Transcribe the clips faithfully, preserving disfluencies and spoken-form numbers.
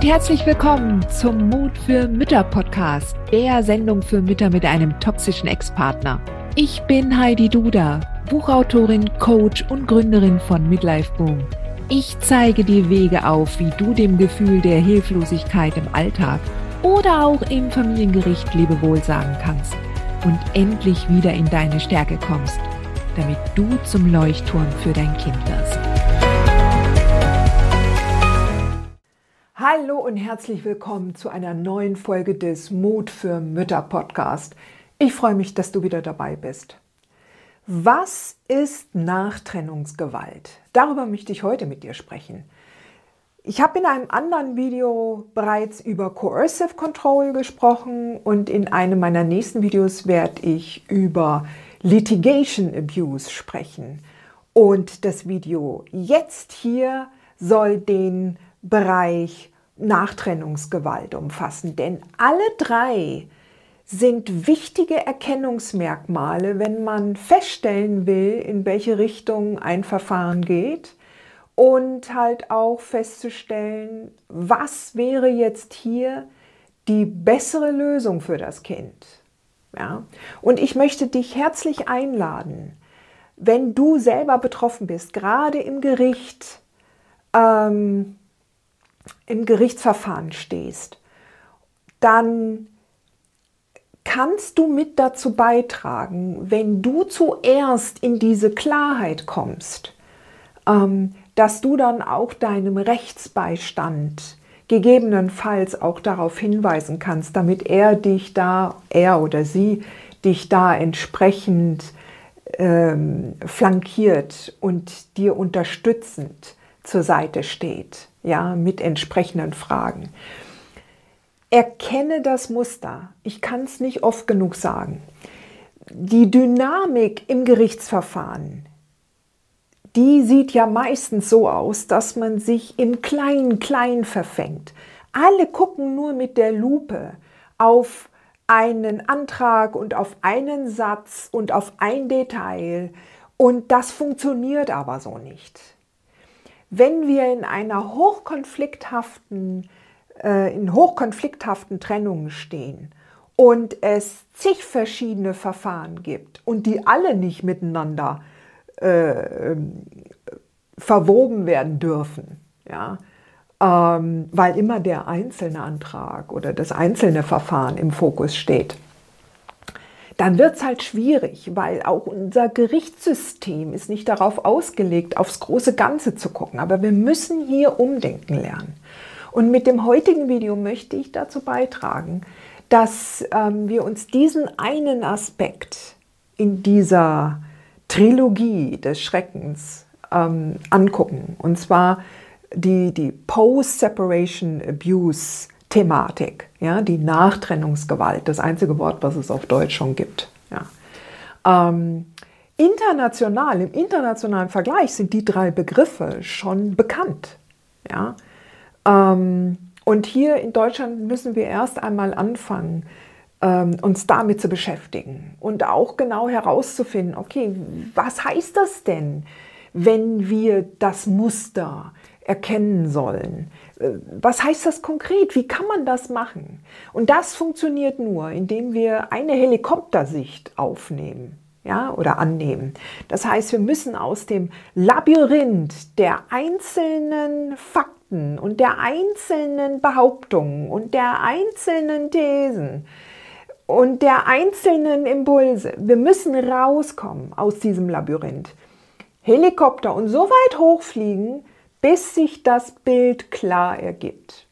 und herzlich willkommen zum Mut für Mütter Podcast, der Sendung für Mütter mit einem toxischen Ex-Partner. Ich bin Heidi Duda, Buchautorin, Coach und Gründerin von Midlife Boom. Ich zeige dir Wege auf, wie du dem Gefühl der Hilflosigkeit im Alltag oder auch im Familiengericht Lebewohl sagen kannst und endlich wieder in deine Stärke kommst, damit du zum Leuchtturm für dein Kind wirst. Hallo und herzlich willkommen zu einer neuen Folge des Mut für Mütter Podcast. Ich freue mich, dass du wieder dabei bist. Was ist Nachtrennungsgewalt? Darüber möchte ich heute mit dir sprechen. Ich habe in einem anderen Video bereits über Coercive Control gesprochen und in einem meiner nächsten Videos werde ich über Litigation Abuse sprechen. Und das Video jetzt hier soll den Bereich Nachtrennungsgewalt umfassen, denn alle drei sind wichtige Erkennungsmerkmale, wenn man feststellen will, in welche Richtung ein Verfahren geht und halt auch festzustellen, was wäre jetzt hier die bessere Lösung für das Kind. Ja? Und ich möchte dich herzlich einladen, wenn du selber betroffen bist, gerade im Gericht, ähm, im Gerichtsverfahren stehst, dann kannst du mit dazu beitragen, wenn du zuerst in diese Klarheit kommst, ähm, dass du dann auch deinem Rechtsbeistand gegebenenfalls auch darauf hinweisen kannst, damit er dich da, er oder sie, dich da entsprechend ähm, flankiert und dir unterstützend zur Seite steht, ja, mit entsprechenden Fragen. Erkenne das Muster. Ich kann es nicht oft genug sagen. Die Dynamik im Gerichtsverfahren, die sieht ja meistens so aus, dass man sich im Klein-Klein verfängt. Alle gucken nur mit der Lupe auf einen Antrag und auf einen Satz und auf ein Detail und das funktioniert aber so nicht. Wenn wir in einer hochkonflikthaften, äh, in hochkonflikthaften Trennungen stehen und es zig verschiedene Verfahren gibt und die alle nicht miteinander äh, verwoben werden dürfen, ja, ähm, weil immer der einzelne Antrag oder das einzelne Verfahren im Fokus steht, dann wird es halt schwierig, weil auch unser Gerichtssystem ist nicht darauf ausgelegt, aufs große Ganze zu gucken. Aber wir müssen hier umdenken lernen. Und mit dem heutigen Video möchte ich dazu beitragen, dass ähm, wir uns diesen einen Aspekt in dieser Trilogie des Schreckens ähm, angucken. Und zwar die, die Post-Separation Abuse Thematik, ja, die Nachtrennungsgewalt, das einzige Wort, was es auf Deutsch schon gibt. Ja. Ähm, international, im internationalen Vergleich sind die drei Begriffe schon bekannt. Ja. Ähm, und hier in Deutschland müssen wir erst einmal anfangen, ähm, uns damit zu beschäftigen und auch genau herauszufinden, okay, was heißt das denn, wenn wir das Muster erkennen sollen? Was heißt das konkret? Wie kann man das machen? Und das funktioniert nur, indem wir eine Helikoptersicht aufnehmen, ja, oder annehmen. Das heißt, wir müssen aus dem Labyrinth der einzelnen Fakten und der einzelnen Behauptungen und der einzelnen Thesen und der einzelnen Impulse, wir müssen rauskommen aus diesem Labyrinth. Helikopter und so weit hochfliegen, bis sich das Bild klar ergibt.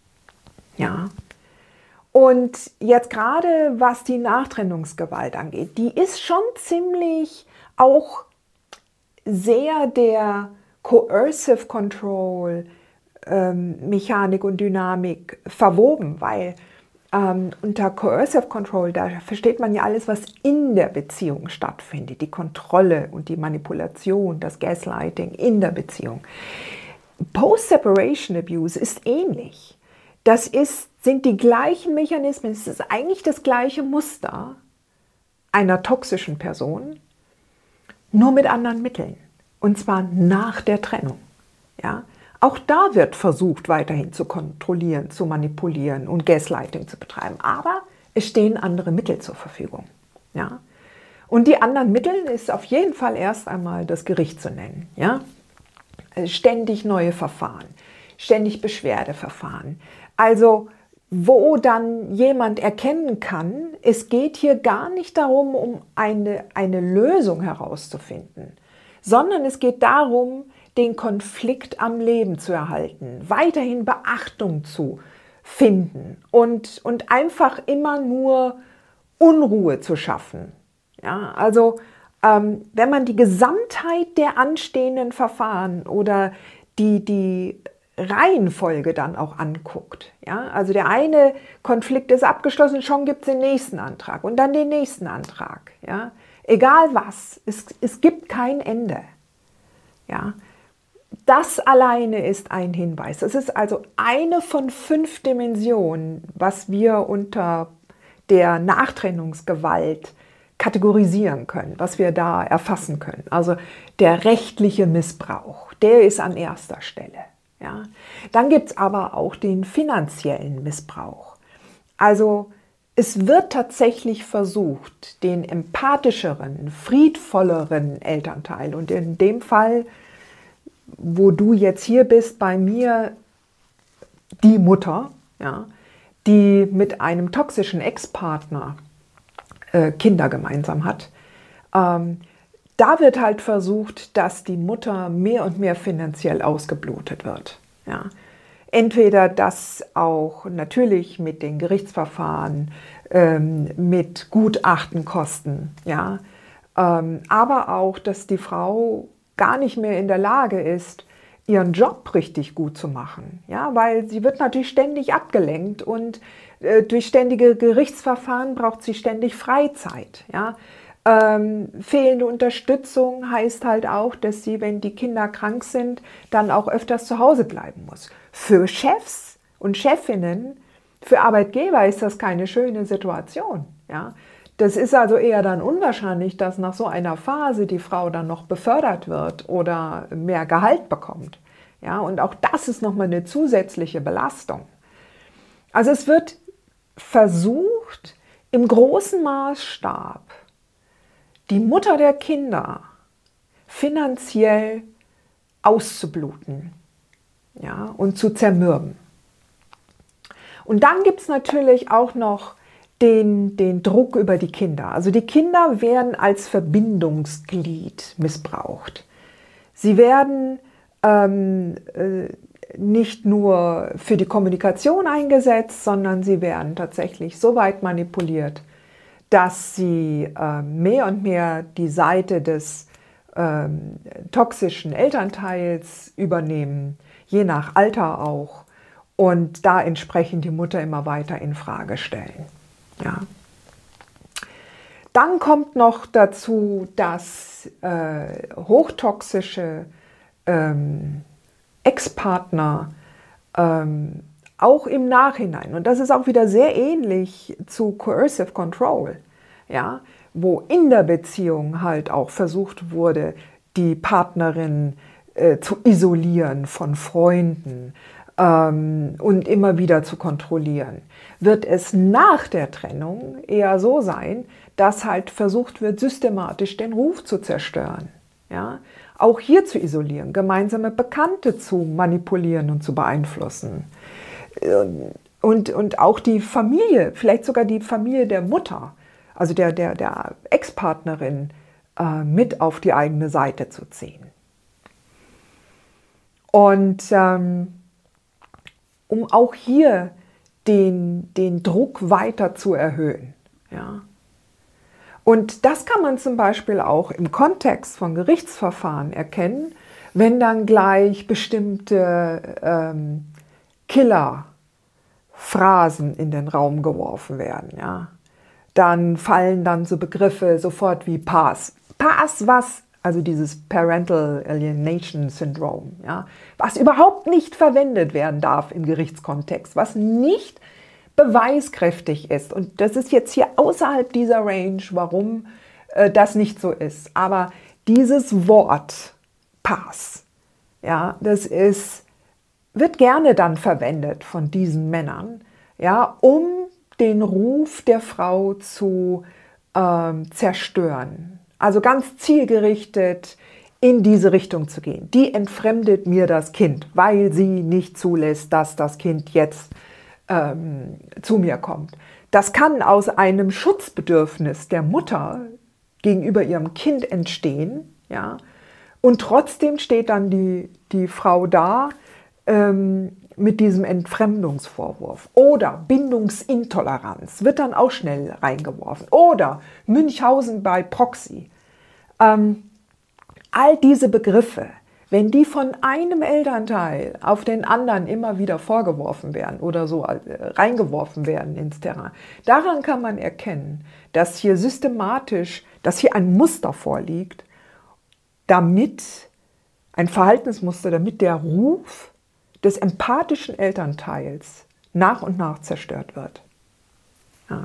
Ja. Und jetzt gerade, was die Nachtrennungsgewalt angeht, die ist schon ziemlich auch sehr der Coercive Control ähm, Mechanik und Dynamik verwoben, weil ähm, unter Coercive Control, da versteht man ja alles, was in der Beziehung stattfindet, die Kontrolle und die Manipulation, das Gaslighting in der Beziehung. Post-Separation Abuse ist ähnlich. Das ist, sind die gleichen Mechanismen, es ist eigentlich das gleiche Muster einer toxischen Person, nur mit anderen Mitteln. Und zwar nach der Trennung. Ja? Auch da wird versucht, weiterhin zu kontrollieren, zu manipulieren und Gaslighting zu betreiben. Aber es stehen andere Mittel zur Verfügung. Ja? Und die anderen Mittel ist auf jeden Fall erst einmal das Gericht zu nennen. Ja? Ständig neue Verfahren, ständig Beschwerdeverfahren. Also wo dann jemand erkennen kann, es geht hier gar nicht darum, um eine, eine Lösung herauszufinden, sondern es geht darum, den Konflikt am Leben zu erhalten, weiterhin Beachtung zu finden und, und einfach immer nur Unruhe zu schaffen. Ja, also ähm, wenn man die Gesamtheit der anstehenden Verfahren oder die, die Reihenfolge dann auch anguckt. Ja? Also der eine Konflikt ist abgeschlossen, schon gibt es den nächsten Antrag und dann den nächsten Antrag. Ja? Egal was, es, es gibt kein Ende. Ja? Das alleine ist ein Hinweis. Es ist also eine von fünf Dimensionen, was wir unter der Nachtrennungsgewalt kategorisieren können, was wir da erfassen können. Also der rechtliche Missbrauch, der ist an erster Stelle. Ja. Dann gibt es aber auch den finanziellen Missbrauch. Also es wird tatsächlich versucht, den empathischeren, friedvolleren Elternteil, und in dem Fall, wo du jetzt hier bist, bei mir die Mutter, ja, die mit einem toxischen Ex-Partner äh, Kinder gemeinsam hat, ähm, da wird halt versucht, dass die Mutter mehr und mehr finanziell ausgeblutet wird. Ja. Entweder das auch natürlich mit den Gerichtsverfahren, ähm, mit Gutachtenkosten, ja, ähm, aber auch, dass die Frau gar nicht mehr in der Lage ist, ihren Job richtig gut zu machen, ja, weil sie wird natürlich ständig abgelenkt und äh, durch ständige Gerichtsverfahren braucht sie ständig Freizeit, ja. Ähm, fehlende Unterstützung heißt halt auch, dass sie, wenn die Kinder krank sind, dann auch öfters zu Hause bleiben muss. Für Chefs und Chefinnen, für Arbeitgeber ist das keine schöne Situation. Ja? Das ist also eher dann unwahrscheinlich, dass nach so einer Phase die Frau dann noch befördert wird oder mehr Gehalt bekommt. Ja? Und auch das ist nochmal eine zusätzliche Belastung. Also es wird versucht, im großen Maßstab die Mutter der Kinder finanziell auszubluten, ja, und zu zermürben. Und dann gibt es natürlich auch noch den, den Druck über die Kinder. Also die Kinder werden als Verbindungsglied missbraucht. Sie werden ähm, äh, nicht nur für die Kommunikation eingesetzt, sondern sie werden tatsächlich so weit manipuliert, dass sie äh, mehr und mehr die Seite des ähm, toxischen Elternteils übernehmen, je nach Alter auch, und da entsprechend die Mutter immer weiter in Frage stellen. Ja. Dann kommt noch dazu, dass äh, hochtoxische ähm, Ex-Partner ähm, auch im Nachhinein, und das ist auch wieder sehr ähnlich zu Coercive Control, ja, wo in der Beziehung halt auch versucht wurde, die Partnerin äh, zu isolieren von Freunden ähm, und immer wieder zu kontrollieren, wird es nach der Trennung eher so sein, dass halt versucht wird, systematisch den Ruf zu zerstören. Ja? Auch hier zu isolieren, gemeinsame Bekannte zu manipulieren und zu beeinflussen. Und, und auch die Familie, vielleicht sogar die Familie der Mutter, also der, der, der Ex-Partnerin, äh, mit auf die eigene Seite zu ziehen. Und ähm, um auch hier den, den Druck weiter zu erhöhen. Ja. Und das kann man zum Beispiel auch im Kontext von Gerichtsverfahren erkennen, wenn dann gleich bestimmte ähm, Killer-Phrasen in den Raum geworfen werden. Ja. Dann fallen dann so Begriffe sofort wie P A S. P A S was? Also dieses Parental Alienation Syndrome, ja, was überhaupt nicht verwendet werden darf im Gerichtskontext, was nicht beweiskräftig ist. Und das ist jetzt hier außerhalb dieser Range, warum äh, das nicht so ist. Aber dieses Wort P A S, ja, das ist wird gerne dann verwendet von diesen Männern, ja, um den Ruf der Frau zu ähm, zerstören. Also ganz zielgerichtet in diese Richtung zu gehen. Die entfremdet mir das Kind, weil sie nicht zulässt, dass das Kind jetzt ähm, zu mir kommt. Das kann aus einem Schutzbedürfnis der Mutter gegenüber ihrem Kind entstehen, ja, und trotzdem steht dann die, die Frau da ähm, mit diesem Entfremdungsvorwurf. Oder Bindungsintoleranz wird dann auch schnell reingeworfen. Oder Münchhausen bei Proxy. Ähm, all diese Begriffe, wenn die von einem Elternteil auf den anderen immer wieder vorgeworfen werden oder so äh, reingeworfen werden ins Terrain, daran kann man erkennen, dass hier systematisch, dass hier ein Muster vorliegt, damit ein Verhaltensmuster, damit der Ruf des empathischen Elternteils nach und nach zerstört wird. Ja.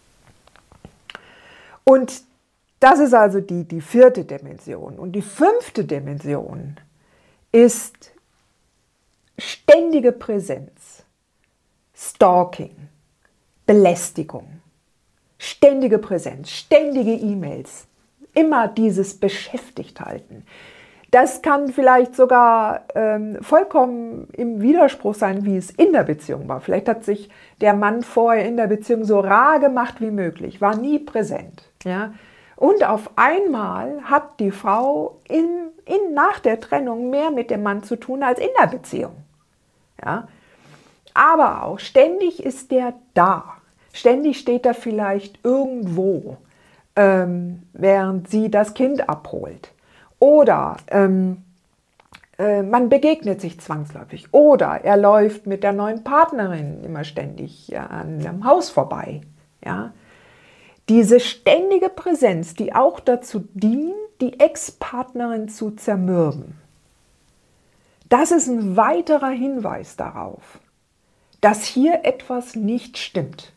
Und das ist also die, die vierte Dimension. Und die fünfte Dimension ist ständige Präsenz, Stalking, Belästigung, ständige Präsenz, ständige E-Mails, immer dieses Beschäftigthalten. Das kann vielleicht sogar ähm, vollkommen im Widerspruch sein, wie es in der Beziehung war. Vielleicht hat sich der Mann vorher in der Beziehung so rar gemacht wie möglich, war nie präsent. Ja? Und auf einmal hat die Frau in, in, nach der Trennung mehr mit dem Mann zu tun als in der Beziehung. Ja? Aber auch ständig ist der da. Ständig steht er vielleicht irgendwo, ähm, während sie das Kind abholt. Oder ähm, äh, man begegnet sich zwangsläufig. Oder er läuft mit der neuen Partnerin immer ständig ja, an einem Haus vorbei. Ja? Diese ständige Präsenz, die auch dazu dient, die Ex-Partnerin zu zermürben. Das ist ein weiterer Hinweis darauf, dass hier etwas nicht stimmt.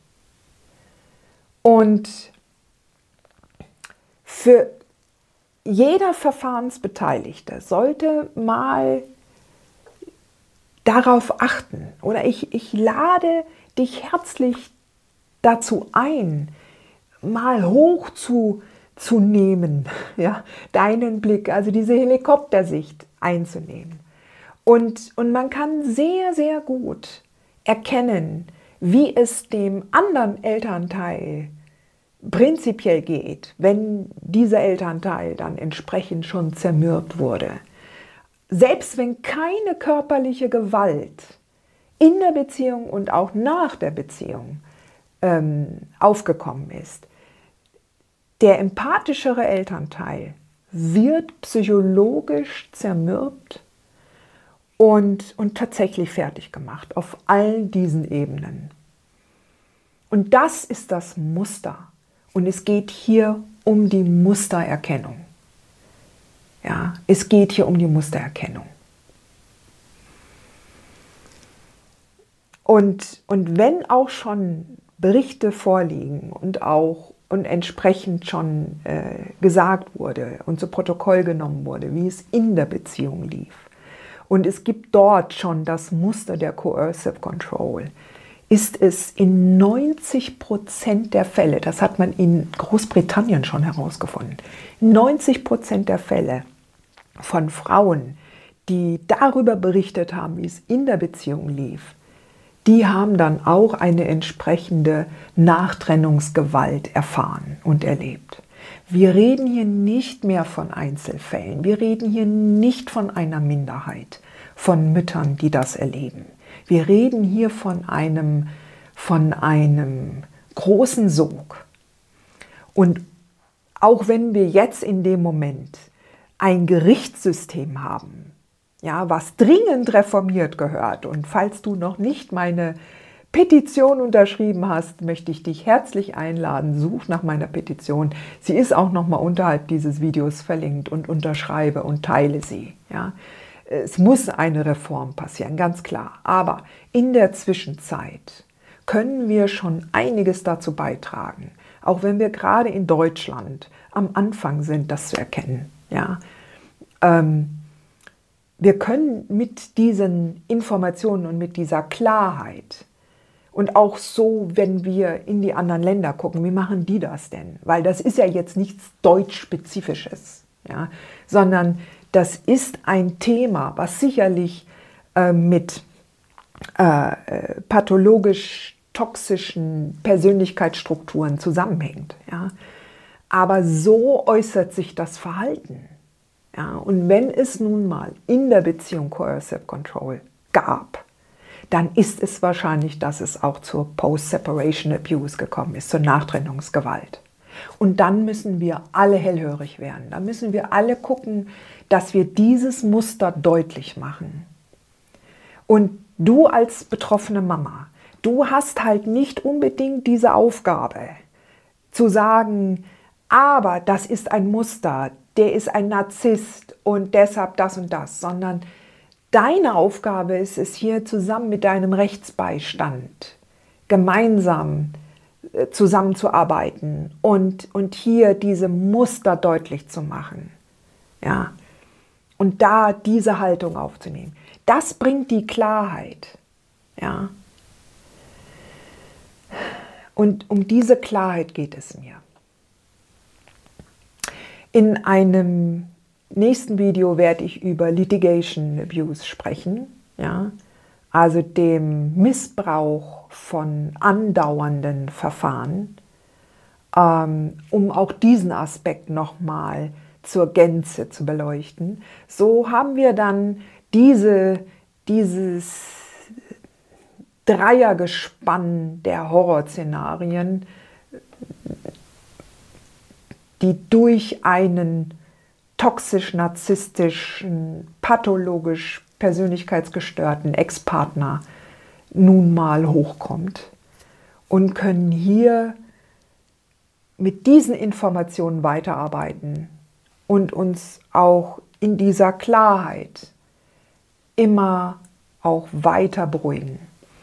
Und für jeder Verfahrensbeteiligte sollte mal darauf achten, oder ich, ich lade dich herzlich dazu ein, mal hoch zu, zu nehmen, ja, deinen Blick, also diese Helikoptersicht einzunehmen. Und, und man kann sehr, sehr gut erkennen, wie es dem anderen Elternteil prinzipiell geht, wenn dieser Elternteil dann entsprechend schon zermürbt wurde. Selbst wenn keine körperliche Gewalt in der Beziehung und auch nach der Beziehung ähm, aufgekommen ist, der empathischere Elternteil wird psychologisch zermürbt und, und tatsächlich fertig gemacht auf all diesen Ebenen. Und das ist das Muster. Und es geht hier um die Mustererkennung. Ja, es geht hier um die Mustererkennung. Und, und wenn auch schon Berichte vorliegen und auch und entsprechend schon äh, gesagt wurde und zu Protokoll genommen wurde, wie es in der Beziehung lief, und es gibt dort schon das Muster der Coercive Control, ist es in neunzig Prozent der Fälle, das hat man in Großbritannien schon herausgefunden, neunzig Prozent der Fälle von Frauen, die darüber berichtet haben, wie es in der Beziehung lief, die haben dann auch eine entsprechende Nachtrennungsgewalt erfahren und erlebt. Wir reden hier nicht mehr von Einzelfällen, wir reden hier nicht von einer Minderheit von Müttern, die das erleben. Wir reden hier von einem, von einem großen Sog. Und auch wenn wir jetzt in dem Moment ein Gerichtssystem haben, ja, was dringend reformiert gehört, und falls du noch nicht meine Petition unterschrieben hast, möchte ich dich herzlich einladen, such nach meiner Petition. Sie ist auch noch mal unterhalb dieses Videos verlinkt, und unterschreibe und teile sie. Ja. Es muss eine Reform passieren, ganz klar. Aber in der Zwischenzeit können wir schon einiges dazu beitragen, auch wenn wir gerade in Deutschland am Anfang sind, das zu erkennen. Ja. Ähm, wir können mit diesen Informationen und mit dieser Klarheit und auch so, wenn wir in die anderen Länder gucken, wie machen die das denn? Weil das ist ja jetzt nichts Deutschspezifisches, ja, sondern das ist ein Thema, was sicherlich äh, mit äh, pathologisch toxischen Persönlichkeitsstrukturen zusammenhängt. Ja. Aber so äußert sich das Verhalten. Ja. Und wenn es nun mal in der Beziehung Coercive Control gab, dann ist es wahrscheinlich, dass es auch zur Post-Separation Abuse gekommen ist, zur Nachtrennungsgewalt. Und dann müssen wir alle hellhörig werden. Da müssen wir alle gucken, dass wir dieses Muster deutlich machen. Und du als betroffene Mama, du hast halt nicht unbedingt diese Aufgabe, zu sagen, aber das ist ein Muster, der ist ein Narzisst und deshalb das und das, sondern deine Aufgabe ist es hier zusammen mit deinem Rechtsbeistand gemeinsam zusammenzuarbeiten und, und hier diese Muster deutlich zu machen. Ja. Und da diese Haltung aufzunehmen. Das bringt die Klarheit. Ja. Und um diese Klarheit geht es mir. In einem nächsten Video werde ich über Litigation Abuse sprechen, ja, also dem Missbrauch von andauernden Verfahren, ähm, um auch diesen Aspekt nochmal zur Gänze zu beleuchten. So haben wir dann diese, dieses Dreiergespann der Horrorszenarien, die durch einen toxisch-narzisstischen, pathologisch persönlichkeitsgestörten Ex-Partner nun mal hochkommt und können hier mit diesen Informationen weiterarbeiten und uns auch in dieser Klarheit immer auch weiter beruhigen.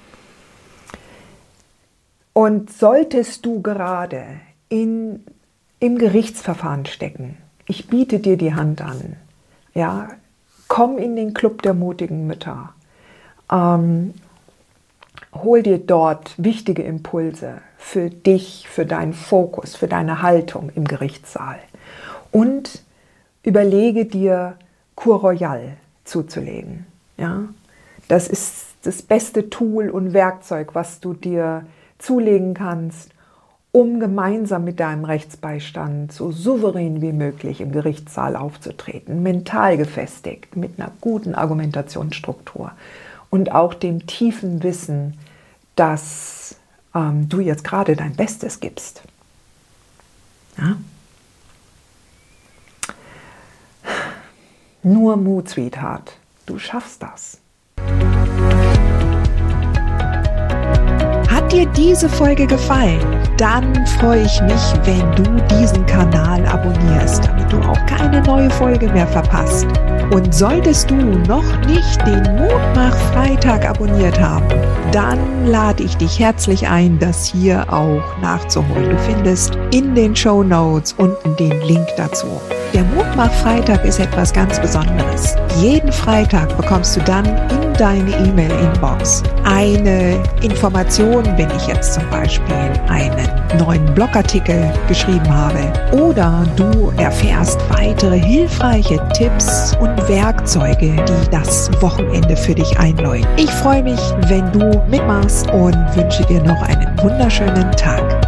Und solltest du gerade in, im Gerichtsverfahren stecken, ich biete dir die Hand an, ja, komm in den Club der mutigen Mütter, ähm, hol dir dort wichtige Impulse für dich, für deinen Fokus, für deine Haltung im Gerichtssaal und überlege dir Cour Royale zuzulegen. Ja? Das ist das beste Tool und Werkzeug, was du dir zulegen kannst, um gemeinsam mit deinem Rechtsbeistand so souverän wie möglich im Gerichtssaal aufzutreten, mental gefestigt, mit einer guten Argumentationsstruktur und auch dem tiefen Wissen, dass ähm, du jetzt gerade dein Bestes gibst. Ja? Nur Mut, Sweetheart, du schaffst das. Hat dir diese Folge gefallen? Dann freue ich mich, wenn du diesen Kanal abonnierst, damit du auch keine neue Folge mehr verpasst. Und solltest du noch nicht den Mutmach-Freitag abonniert haben, dann lade ich dich herzlich ein, das hier auch nachzuholen. Du findest in den Shownotes unten den Link dazu. Der Mutmach-Freitag ist etwas ganz Besonderes. Jeden Freitag bekommst du dann in deine E-Mail-Inbox eine Information, wenn ich jetzt zum Beispiel einen neuen Blogartikel geschrieben habe, oder du erfährst weitere hilfreiche Tipps und Werkzeuge, die das Wochenende für dich einläuten. Ich freue mich, wenn du mitmachst und wünsche dir noch einen wunderschönen Tag.